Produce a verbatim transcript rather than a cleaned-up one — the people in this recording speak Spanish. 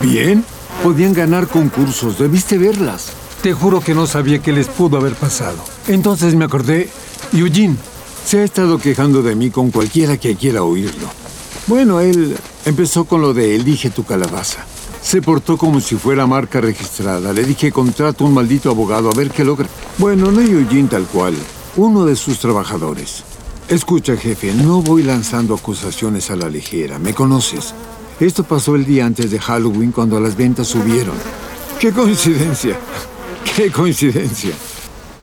Bien. Podían ganar concursos. Debiste verlas. Te juro que no sabía qué les pudo haber pasado. Entonces me acordé. Eugene se ha estado quejando de mí con cualquiera que quiera oírlo. Bueno, él empezó con lo de elige tu calabaza. Se portó como si fuera marca registrada. Le dije, contrato a un maldito abogado a ver qué logra. Bueno, no Eugene tal cual. Uno de sus trabajadores. Escucha, jefe, no voy lanzando acusaciones a la ligera. ¿Me conoces? Esto pasó el día antes de Halloween cuando las ventas subieron. ¡Qué coincidencia! ¡Qué coincidencia!